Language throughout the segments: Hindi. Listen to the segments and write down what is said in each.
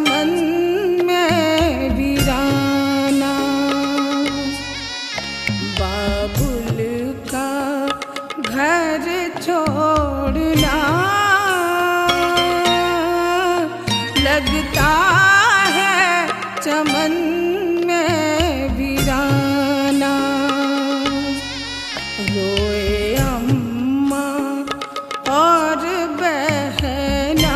चमन में वीराना। बाबुल का घर छोड़ना लगता है चमन में वीराना। रोए अम्मा और बहना,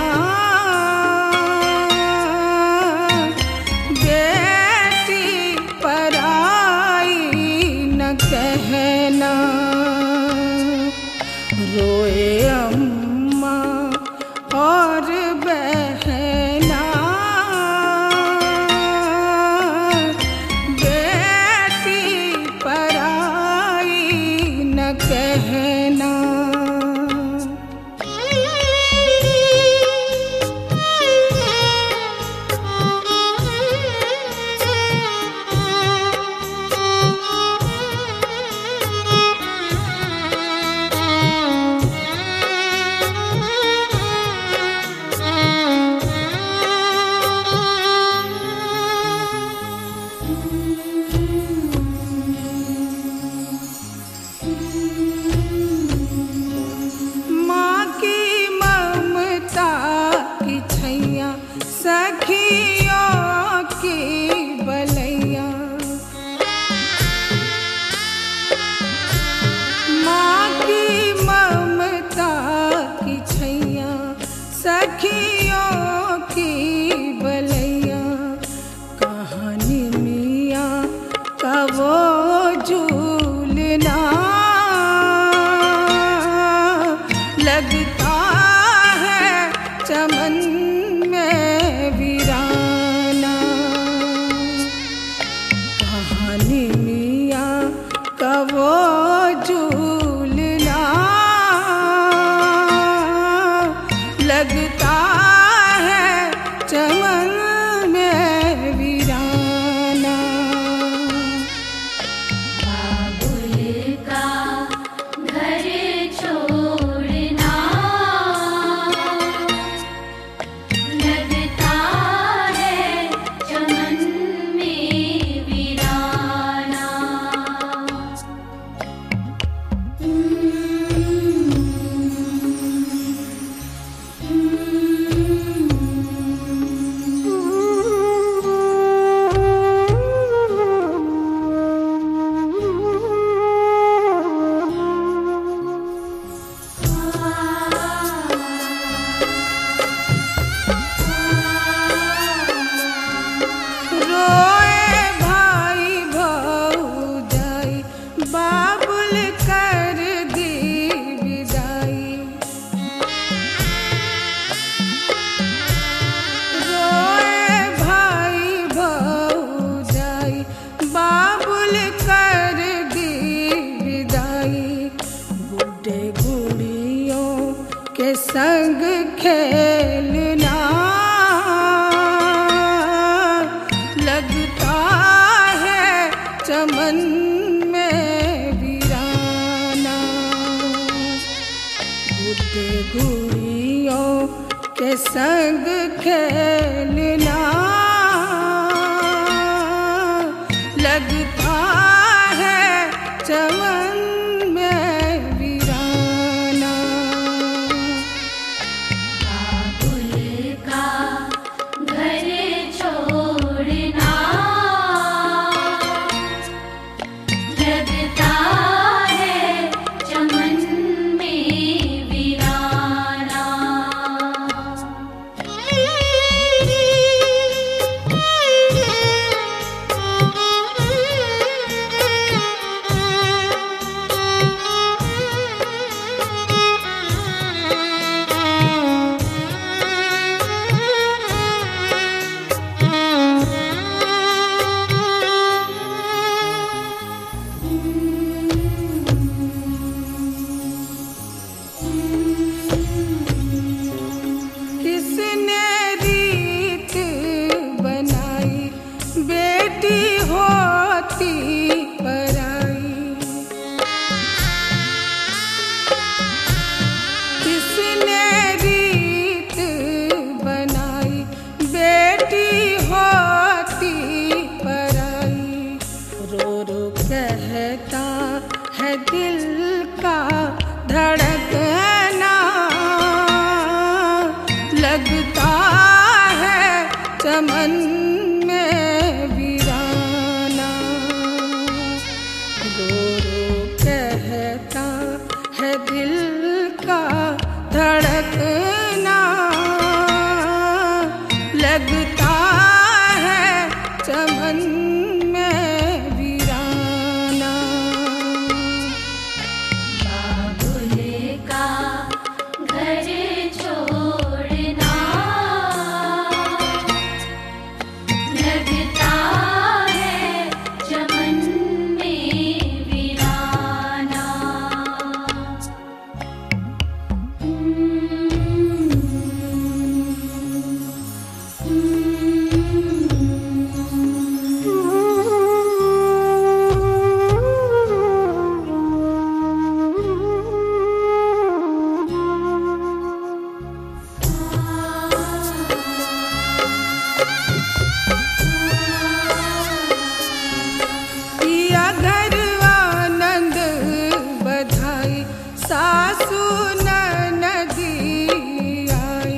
बेटी पराई न कहना। रोए अम्मा और बहना, बेटी पराई न कहना। माँ की ममता की छैया, सखियों की बलैया। माँ की ममता की छैया, सखियों की बलैया। कहानी मियाँ का वो झूलना लगता है चमन में वीराना। कहानी मियाँ का वो झूलना लगता है चमन में वीराना। बाबुल का घर छोड़ना लगता है चमन में वीराना। रोए भाई भौजाई, बाबुल कर दी विदाई। रोए भाई भौजाई, बाबुल कर दी विदाई। बूढ़े गुड़ियों के संग खेलना लगता है चमन में वीराना। बूढ़े गुड़ियों के संग खेलना लगता है चमन में वीराना। बाबुल का घर छोड़ना लगता है चमन में वीराना। में वीराना। रो रो कहता है दिल का धड़कना, लगता है चमन में वीराना। बाबुल का घर छोड़ना, लगता है चमन में वीराना। पिया घर आनंद बधाई, सासू ननदी आई।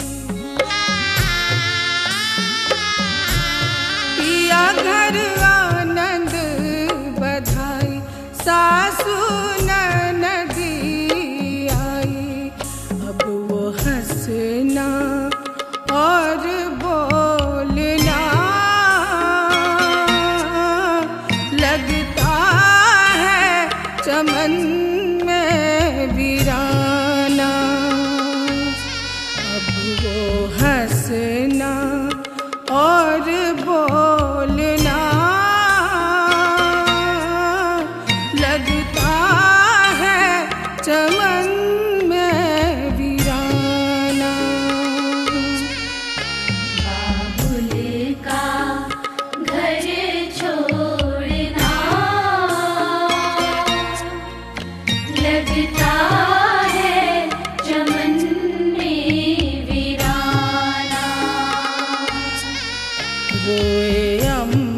पिया घर आनंद बधाई, सासू ननदी आई। अब वो हंसना और बोलना, लगता है चमन में वीराना। अब वो हंसना और बोलना, लगता है चमन में वीराना। बाबुल का घर छोड़ना, लगता है चमन में वीराना। रोए